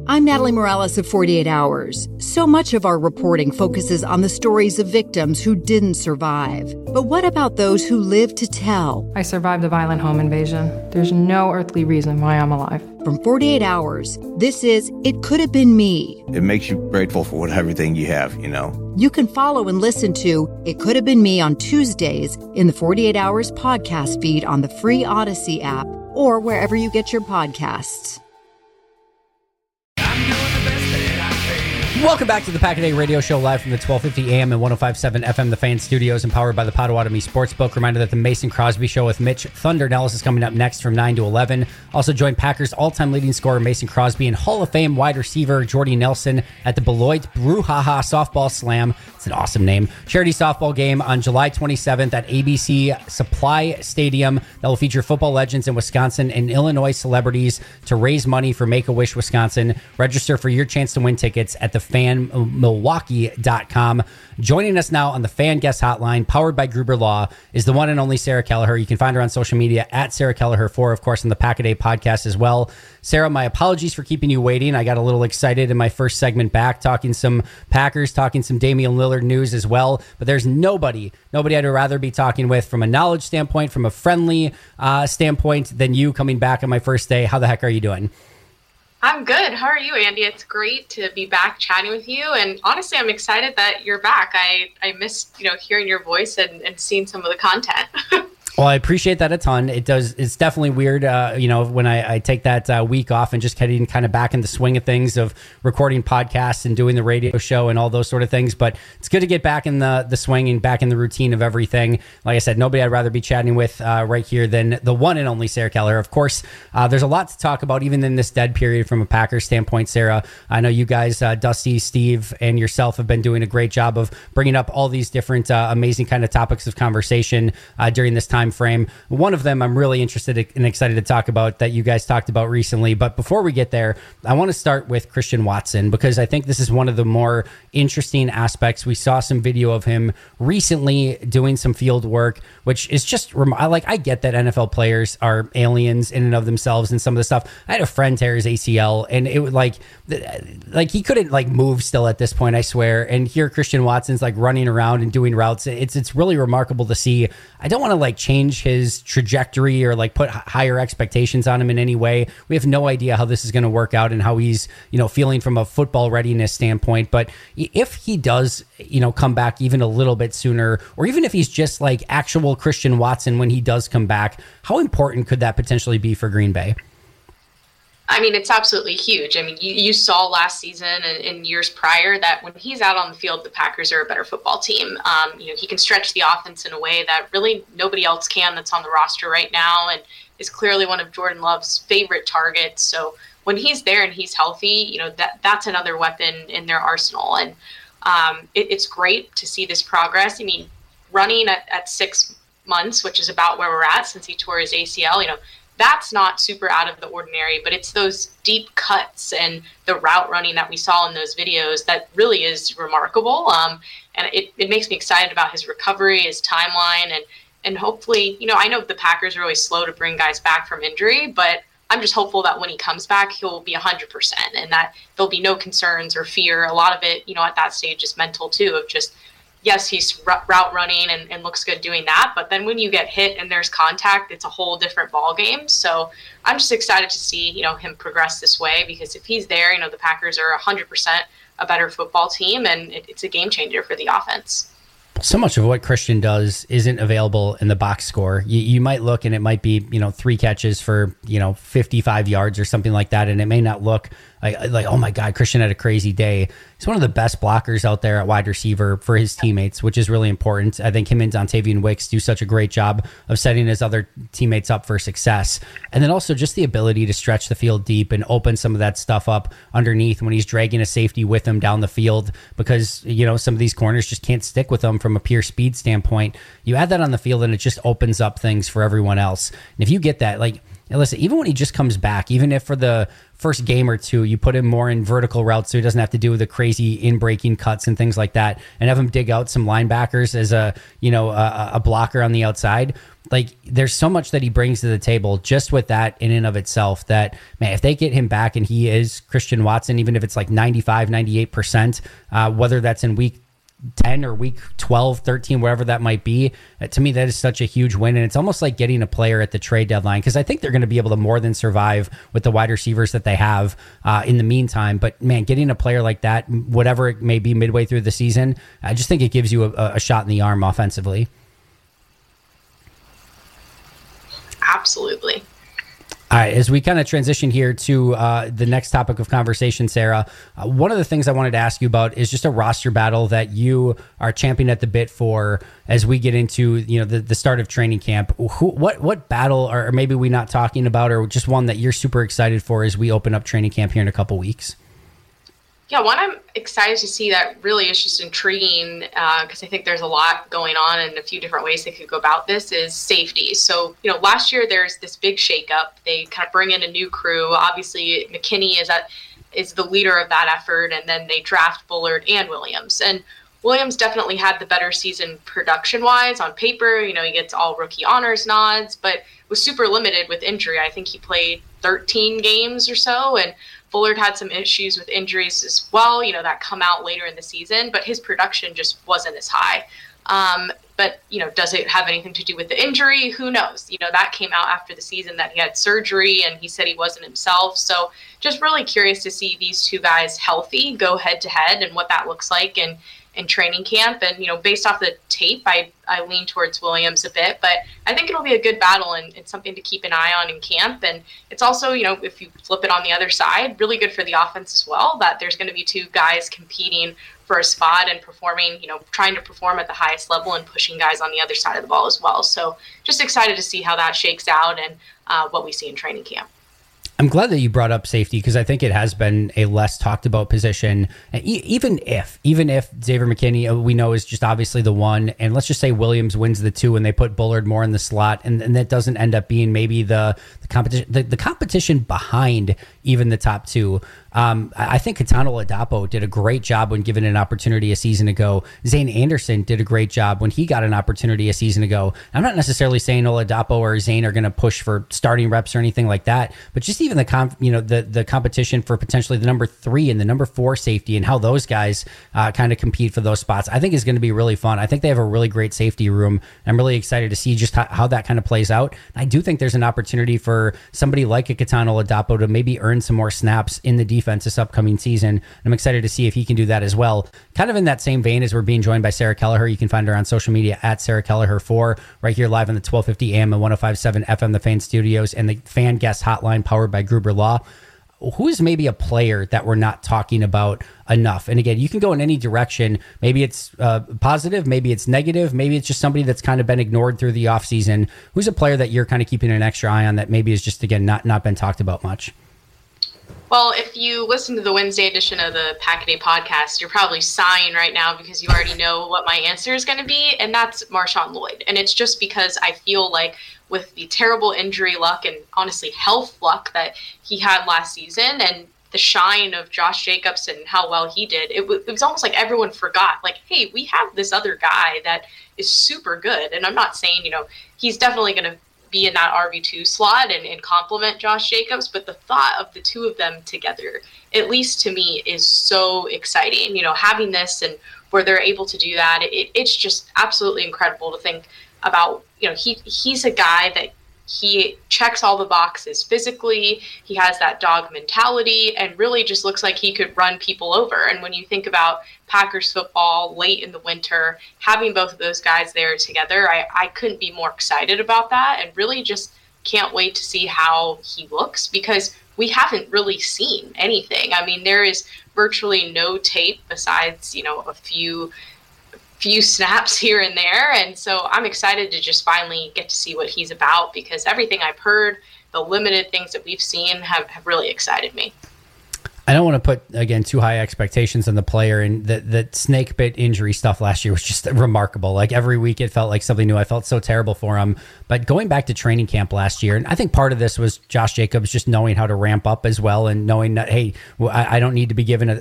I'm Natalie Morales of 48 Hours. So much of our reporting focuses on the stories of victims who didn't survive. But what about those who lived to tell? I survived a violent home invasion. There's no earthly reason why I'm alive. From 48 Hours, this is It Could Have Been Me. It makes you grateful for everything you have, you know. You can follow and listen to It Could Have Been Me on Tuesdays in the 48 Hours podcast feed on the free Odyssey app or wherever you get your podcasts. Welcome back to the Pack-A-Day Radio Show, live from the 1250 AM and 105.7 FM The Fan Studios, empowered by the Potawatomi Sportsbook. Reminder that the Mason Crosby Show with Mitch Thunder Nellis is coming up next from 9 to 11. Also join Packers all-time leading scorer Mason Crosby and Hall of Fame wide receiver Jordy Nelson at the Beloit Brouhaha Softball Slam. It's an awesome name. Charity softball game on July 27th at ABC Supply Stadium that will feature football legends in Wisconsin and Illinois celebrities to raise money for Make-A-Wish Wisconsin. Register for your chance to win tickets at thefanmilwaukee.com. Joining us now on the Fan Guest Hotline, powered by Gruber Law, is the one and only Sarah Kelleher. You can find her on social media at Sarah Kelleher4, of course, on the Pack-A-Day podcast as well. Sarah, my apologies for keeping you waiting. I got a little excited in my first segment back, talking some Packers, talking some Damian Lillard news as well. But there's nobody I'd rather be talking with from a knowledge standpoint, from a friendly standpoint, than you coming back on my first day. How the heck are you doing? I'm good. How are you, Andy? It's great to be back chatting with you. And honestly, I'm excited that you're back. I missed, hearing your voice and seeing some of the content. Well, I appreciate that a ton. It's definitely weird, when I take that week off and just getting kind of back in the swing of things of recording podcasts and doing the radio show and all those sort of things. But it's good to get back in the swing and back in the routine of everything. Like I said, nobody I'd rather be chatting with right here than the one and only Sarah Kelleher. Of course, there's a lot to talk about, even in this dead period from a Packers standpoint, Sarah. I know you guys, Dusty, Steve, and yourself have been doing a great job of bringing up all these different amazing kind of topics of conversation during this time frame. One of them I'm really interested and excited to talk about that you guys talked about recently. But before we get there, I want to start with Christian Watson, because I think this is one of the more interesting aspects. We saw some video of him recently doing some field work, which is just I get that NFL players are aliens in and of themselves and some of the stuff. I had a friend tear his ACL, and it was like he couldn't move still at this point, I swear. And here Christian Watson's running around and doing routes. It's really remarkable to see. I don't want to change his trajectory or put higher expectations on him in any way. We have no idea how this is going to work out and how he's feeling from a football readiness standpoint. But if he does come back even a little bit sooner, or even if he's just actual Christian Watson when he does come back, how important could that potentially be for Green Bay? I mean, it's absolutely huge. I mean, you saw last season and years prior that when he's out on the field, the Packers are a better football team. He can stretch the offense in a way that really nobody else can that's on the roster right now, and is clearly one of Jordan Love's favorite targets. So when he's there and he's healthy, that's another weapon in their arsenal. And it's great to see this progress. I mean, running at 6 months, which is about where we're at since he tore his ACL, that's not super out of the ordinary, but it's those deep cuts and the route running that we saw in those videos that really is remarkable. And it makes me excited about his recovery, his timeline, and hopefully, I know the Packers are always slow to bring guys back from injury, but I'm just hopeful that when he comes back, he'll be 100% and that there'll be no concerns or fear. A lot of it, at that stage is mental too, of just, yes, he's route running and looks good doing that. But then when you get hit and there's contact, it's a whole different ball game. So I'm just excited to see, him progress this way, because if he's there, the Packers are 100% a better football team, and it's a game changer for the offense. So much of what Christian does isn't available in the box score. You might look and it might be, 3 catches for, 55 yards or something like that. And it may not look like, oh my God, Christian had a crazy day. He's one of the best blockers out there at wide receiver for his teammates, which is really important. I think him and Dontavian Wicks do such a great job of setting his other teammates up for success. And then also just the ability to stretch the field deep and open some of that stuff up underneath when he's dragging a safety with him down the field, because, some of these corners just can't stick with him from a pure speed standpoint. You add that on the field and it just opens up things for everyone else. And if you get that, listen, even when he just comes back, even if for the first game or two, you put him more in vertical routes so he doesn't have to do the crazy in-breaking cuts and things like that, and have him dig out some linebackers as a blocker on the outside. Like, there's so much that he brings to the table just with that in and of itself that, man, if they get him back and he is Christian Watson, even if it's like 95, 98%, whether that's in week 10 or week 12, 13, wherever that might be, to me, that is such a huge win. And it's almost like getting a player at the trade deadline, because I think they're going to be able to more than survive with the wide receivers that they have in the meantime. But man, getting a player like that, whatever it may be midway through the season, I just think it gives you a shot in the arm offensively. Absolutely. All right, as we kind of transition here to the next topic of conversation, Sarah, one of the things I wanted to ask you about is just a roster battle that you are championing at the bit for as we get into, you know, the start of training camp. What battle are maybe we not talking about, or just one that you're super excited for as we open up training camp here in a couple weeks? Yeah, one I'm excited to see that really is just intriguing because I think there's a lot going on and a few different ways they could go about this is safety. So, you know, last year there's this big shakeup. They kind of bring in a new crew. Obviously, McKinney is the leader of that effort, and then they draft Bullard and Williams. And Williams definitely had the better season production-wise on paper. You know, he gets all rookie honors nods, but was super limited with injury. I think he played 13 games or so, and Bullard had some issues with injuries as well, you know, that come out later in the season, but his production just wasn't as high. But, you know, does it have anything to do with the injury? Who knows? You know, that came out after the season that he had surgery and he said he wasn't himself. So just really curious to see these two guys healthy, go head to head, and what that looks like in training camp. And, you know, based off the tape, I lean towards Williams a bit, but I think it'll be a good battle and it's something to keep an eye on in camp. And it's also, you know, if you flip it on the other side, really good for the offense as well, that there's going to be two guys competing for a spot and performing, you know, trying to perform at the highest level and pushing guys on the other side of the ball as well. So just excited to see how that shakes out and what we see in training camp. I'm glad that you brought up safety because I think it has been a less talked about position. Even if Xavier McKinney, we know, is just obviously the one, and let's just say Williams wins the two and they put Bullard more in the slot, and that doesn't end up being maybe the competition, the competition behind even the top two. I think Katano Ladapo did a great job when given an opportunity a season ago. Zane Anderson did a great job when he got an opportunity a season ago. I'm not necessarily saying Oladapo or Zane are going to push for starting reps or anything like that, but just even the competition for potentially the number 3 and the number 4 safety and how those guys kind of compete for those spots, I think is going to be really fun. I think they have a really great safety room. I'm really excited to see just how that kind of plays out. I do think there's an opportunity for somebody like a Katano Ladapo to maybe earn some more snaps in the defense this upcoming season. I'm excited to see if he can do that as well. Kind of in that same vein as we're being joined by Sarah Kelleher. You can find her on social media at Sarah Kelleher4, right here live on the 1250 AM and 105.7 FM The Fan Studios and the Fan Guest Hotline powered by Gruber Law. Who is maybe a player that we're not talking about enough? And again, you can go in any direction. Maybe it's positive, maybe it's negative, maybe it's just somebody that's kind of been ignored through the offseason. Who's a player that you're kind of keeping an extra eye on that maybe is just, again, not been talked about much? Well, if you listen to the Wednesday edition of the Pack-A-Day podcast, you're probably sighing right now because you already know what my answer is going to be, and that's Marshawn Lloyd. And it's just because I feel like with the terrible injury luck and honestly health luck that he had last season and the shine of Josh Jacobs and how well he did, it was almost like everyone forgot, like, hey, we have this other guy that is super good. And I'm not saying, you know, he's definitely going to be in that RB2 slot and complement Josh Jacobs, but the thought of the two of them together, at least to me, is so exciting. You know, having this and where they're able to do that, it's just absolutely incredible to think about. You know, he's a guy that he checks all the boxes physically. He has that dog mentality and really just looks like he could run people over. And when you think about Packers football late in the winter, having both of those guys there together, I couldn't be more excited about that and really just can't wait to see how he looks because we haven't really seen anything. I mean, there is virtually no tape besides, you know, a few snaps here and there. And so I'm excited to just finally get to see what he's about because everything I've heard, the limited things that we've seen have really excited me. I don't want to put, again, too high expectations on the player, and the snake bit injury stuff last year was just remarkable. Like every week it felt like something new. I felt so terrible for him. But going back to training camp last year, and I think part of this was Josh Jacobs just knowing how to ramp up as well, and knowing that, hey, I don't need to be given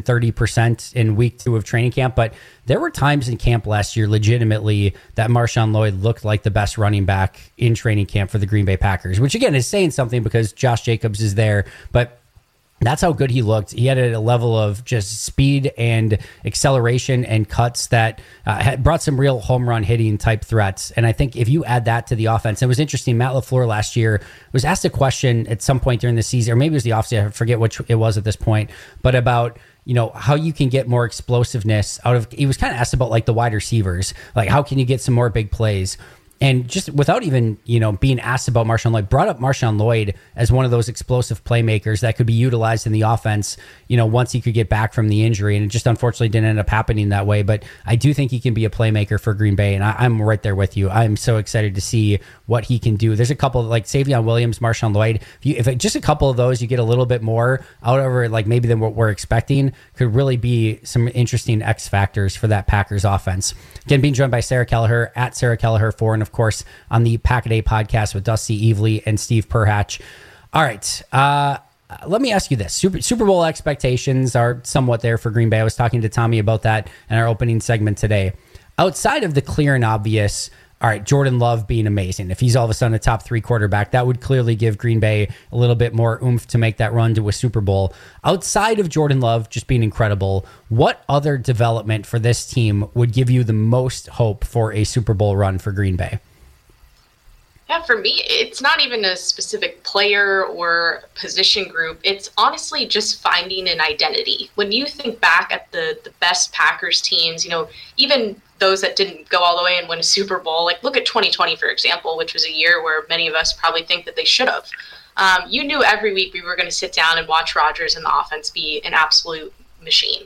130% in week 2 of training camp. But there were times in camp last year, legitimately, that Marshawn Lloyd looked like the best running back in training camp for the Green Bay Packers, which again is saying something because Josh Jacobs is there. But that's how good he looked. He had a level of just speed and acceleration and cuts that had brought some real home run hitting type threats. And I think if you add that to the offense, it was interesting. Matt LaFleur last year was asked a question at some point during the season, or maybe it was the offseason, I forget which it was at this point, but about, you know, how you can get more explosiveness out of, he was kind of asked about like the wide receivers, like how can you get some more big plays? And just without even, you know, being asked about Marshawn Lloyd, brought up Marshawn Lloyd as one of those explosive playmakers that could be utilized in the offense, you know, once he could get back from the injury. And it just unfortunately didn't end up happening that way. But I do think he can be a playmaker for Green Bay. And I'm right there with you. I'm so excited to see what he can do. There's a couple like Savion Williams, Marshawn Lloyd. If just a couple of those, you get a little bit more out of it, like maybe than what we're expecting, could really be some interesting X factors for that Packers offense. Again, being joined by Sarah Kelleher at Sarah Kelleher 4, and of course on the Pack a Day podcast with Dusty Evely and Steve Perhatch. All right. Let me ask you this. Super Bowl expectations are somewhat there for Green Bay. I was talking to Tommy about that in our opening segment today. Outside of the clear and obvious, all right, Jordan Love being amazing. If he's all of a sudden a top 3 quarterback, that would clearly give Green Bay a little bit more oomph to make that run to a Super Bowl. Outside of Jordan Love just being incredible, what other development for this team would give you the most hope for a Super Bowl run for Green Bay? Yeah, for me, it's not even a specific player or position group. It's honestly just finding an identity. When you think back at the best Packers teams, you know, even those that didn't go all the way and win a Super Bowl, like look at 2020, for example, which was a year where many of us probably think that they should have. You knew every week we were going to sit down and watch Rodgers and the offense be an absolute machine.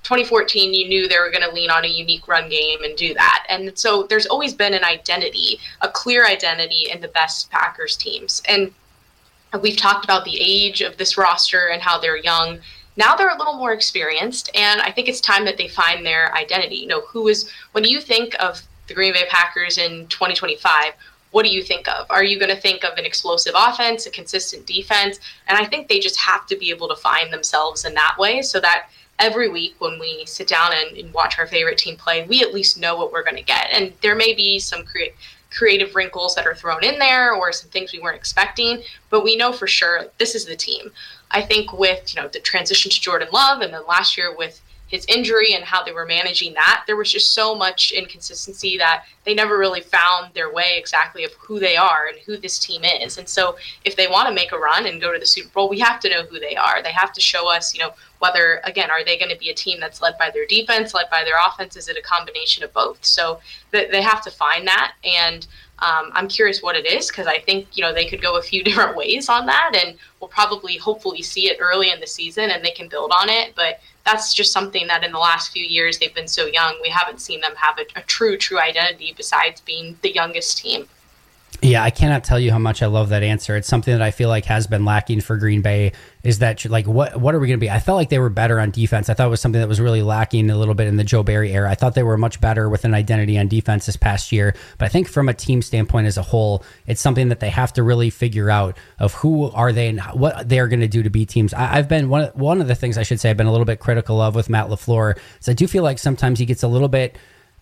2014, you knew they were going to lean on a unique run game and do that. And so there's always been an identity, a clear identity in the best Packers teams. And we've talked about the age of this roster and how they're young. Now they're a little more experienced, and I think it's time that they find their identity. You know, when you think of the Green Bay Packers in 2025, what do you think of? Are you going to think of an explosive offense, a consistent defense? And I think they just have to be able to find themselves in that way so that every week when we sit down and watch our favorite team play, we at least know what we're going to get. And there may be some creative wrinkles that are thrown in there or some things we weren't expecting, but we know for sure this is the team. I think with, you know, the transition to Jordan Love and then last year with his injury and how they were managing that, there was just so much inconsistency that they never really found their way exactly of who they are and who this team is. And so if they want to make a run and go to the Super Bowl, we have to know who they are. They have to show us, you know, whether, again, are they going to be a team that's led by their defense, led by their offense? Is it a combination of both? So they have to find that. And I'm curious what it is, because I think, you know, they could go a few different ways on that, and we'll probably hopefully see it early in the season and they can build on it. But that's just something that in the last few years they've been so young, we haven't seen them have a true identity besides being the youngest team. Yeah, I cannot tell you how much I love that answer. It's something that I feel like has been lacking for Green Bay, is that, like, what are we going to be? I felt like they were better on defense. I thought it was something that was really lacking a little bit in the Joe Barry era. I thought they were much better with an identity on defense this past year. But I think from a team standpoint as a whole, it's something that they have to really figure out of who are they and what they're going to do to beat teams. I've been, one of the things I should say I've been a little bit critical of with Matt LaFleur is I do feel like sometimes he gets a little bit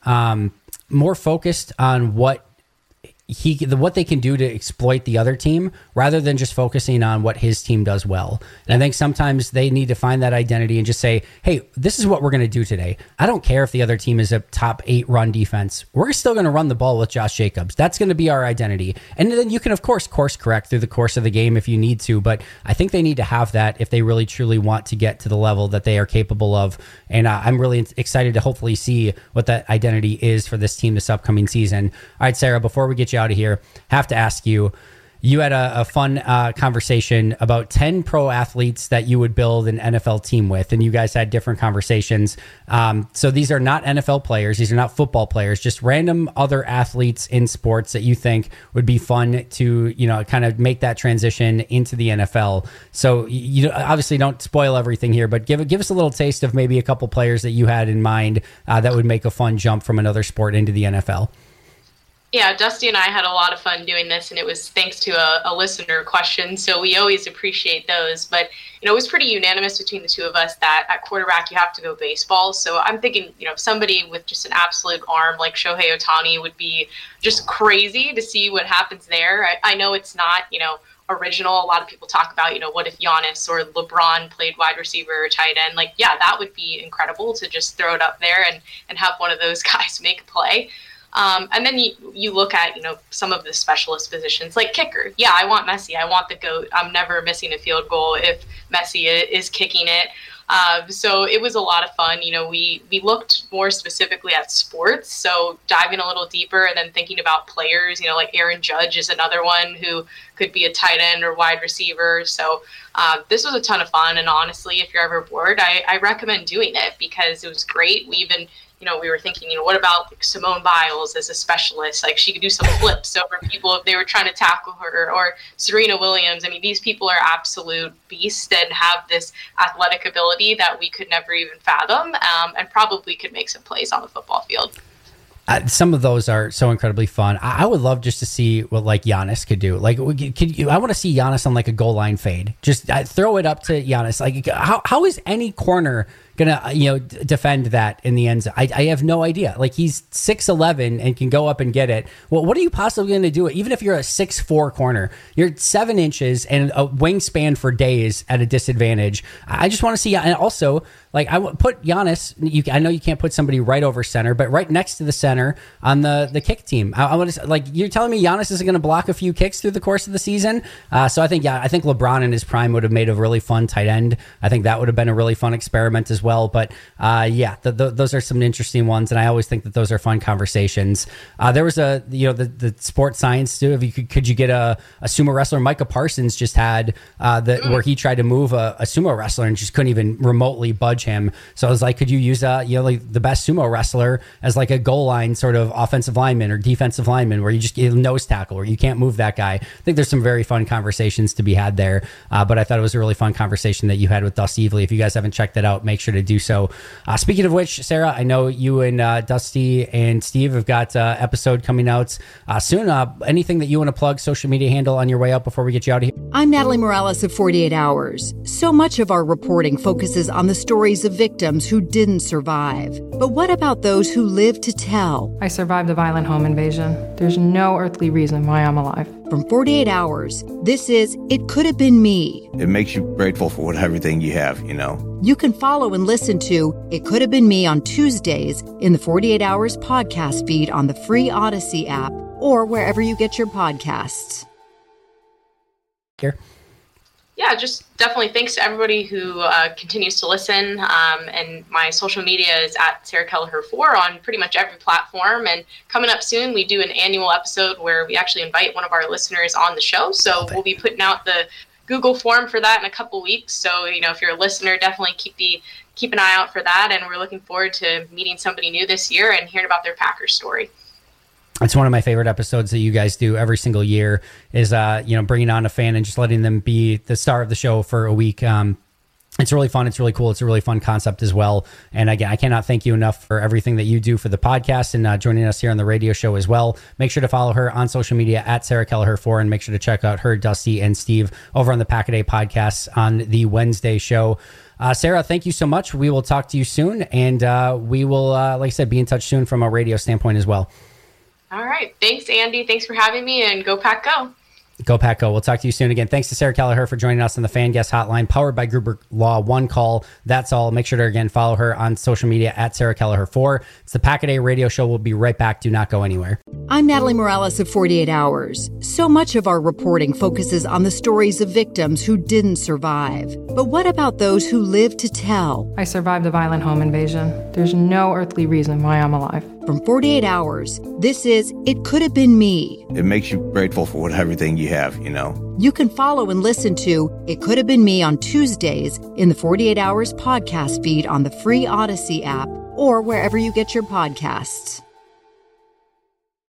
more focused on what they can do to exploit the other team rather than just focusing on what his team does well. And I think sometimes they need to find that identity and just say, hey, this is what we're going to do today. I don't care if the other team is a top 8 run defense. We're still going to run the ball with Josh Jacobs. That's going to be our identity. And then you can, of course, course correct through the course of the game if you need to. But I think they need to have that if they really truly want to get to the level that they are capable of. And I'm really excited to hopefully see what that identity is for this team this upcoming season. All right, Sarah, before we get you out of here, have to ask you, you had a fun conversation about 10 pro athletes that you would build an NFL team with, and you guys had different conversations. So these are not NFL players. These are not football players, just random other athletes in sports that you think would be fun to, kind of make that transition into the NFL. So you obviously don't spoil everything here, but give us a little taste of maybe a couple players that you had in mind that would make a fun jump from another sport into the NFL. Yeah, Dusty and I had a lot of fun doing this, and it was thanks to a listener question. So we always appreciate those. But, it was pretty unanimous between the two of us that at quarterback, you have to go baseball. So I'm thinking, somebody with just an absolute arm like Shohei Ohtani would be just crazy to see what happens there. I know it's not, original. A lot of people talk about, what if Giannis or LeBron played wide receiver or tight end? Like, yeah, that would be incredible to just throw it up there and have one of those guys make a play. And then you look at, some of the specialist positions like kicker. Yeah, I want Messi. I want the GOAT. I'm never missing a field goal if Messi is kicking it. So it was a lot of fun. We looked more specifically at sports. So diving a little deeper and then thinking about players, like Aaron Judge is another one who could be a tight end or wide receiver. So this was a ton of fun. And honestly, if you're ever bored, I recommend doing it because it was great. We even we were thinking, what about like Simone Biles as a specialist? Like she could do some flips over people if they were trying to tackle her, or Serena Williams. I mean, these people are absolute beasts and have this athletic ability that we could never even fathom, and probably could make some plays on the football field. Some of those are so incredibly fun. I would love just to see what like Giannis could do. Like, I want to see Giannis on like a goal line fade. Just throw it up to Giannis. Like, how is any corner gonna defend that in the end zone? I have no idea. Like, he's 6'11" and can go up and get it. Well, what are you possibly gonna do? Even if you're a 6'4" corner, you're 7 inches and a wingspan for days at a disadvantage. I just want to see. And also, like, I would put Giannis. I know you can't put somebody right over center, but right next to the center on the kick team. I want to, like, you're telling me Giannis isn't going to block a few kicks through the course of the season. So I think LeBron in his prime would have made a really fun tight end. I think that would have been a really fun experiment as well. But those are some interesting ones, and I always think that those are fun conversations. There was the sports science too. Could you get a sumo wrestler? Micah Parsons just had where he tried to move a sumo wrestler and just couldn't even remotely budge him. So I was like, could you use like the best sumo wrestler as like a goal line sort of offensive lineman or defensive lineman where you just get a nose tackle or you can't move that guy? I think there's some very fun conversations to be had there. But I thought it was a really fun conversation that you had with Dusty Evely. If you guys haven't checked that out, make sure to do so. Speaking of which, Sarah, I know you and Dusty and Steve have got episode coming out soon. Anything that you want to plug, social media handle on your way out before we get you out of here? I'm Natalie Morales of 48 Hours. So much of our reporting focuses on the stories of victims who didn't survive. But what about those who lived to tell? I survived a violent home invasion. There's no earthly reason why I'm alive. From 48 Hours, this is It Could Have Been Me. It makes you grateful for everything you have, You can follow and listen to It Could Have Been Me on Tuesdays in the 48 Hours podcast feed on the free Odyssey app or wherever you get your podcasts. Here. Yeah, just definitely thanks to everybody who continues to listen. And my social media is at Sarah Kelleher 4 on pretty much every platform. And coming up soon, we do an annual episode where we actually invite one of our listeners on the show. So we'll be putting out the Google form for that in a couple weeks. So, if you're a listener, definitely keep an eye out for that. And we're looking forward to meeting somebody new this year and hearing about their Packers story. It's one of my favorite episodes that you guys do every single year is, bringing on a fan and just letting them be the star of the show for a week. It's really fun. It's really cool. It's a really fun concept as well. And again, I cannot thank you enough for everything that you do for the podcast and joining us here on the radio show as well. Make sure to follow her on social media at Sarah Kelleher 4 and make sure to check out her, Dusty, and Steve over on the Pack-A-Day podcast on the Wednesday show. Sarah, thank you so much. We will talk to you soon. And we will, like I said, be in touch soon from a radio standpoint as well. All right. Thanks, Andy. Thanks for having me, and go Pack Go. Go Pack Go. We'll talk to you soon. Again, thanks to Sarah Kelleher for joining us on the Fan Guest Hotline, powered by Gruber Law. One call. That's all. Make sure to, again, follow her on social media at Sarah Kelleher 4. It's the Pack-A-Day radio show. We'll be right back. Do not go anywhere. I'm Natalie Morales of 48 Hours. So much of our reporting focuses on the stories of victims who didn't survive. But what about those who lived to tell? I survived a violent home invasion. There's no earthly reason why I'm alive. From 48 Hours, this is It Could Have Been Me. It makes you grateful for everything you have, you know. You can follow and listen to It Could Have Been Me on Tuesdays in the 48 Hours podcast feed on the free Odyssey app or wherever you get your podcasts.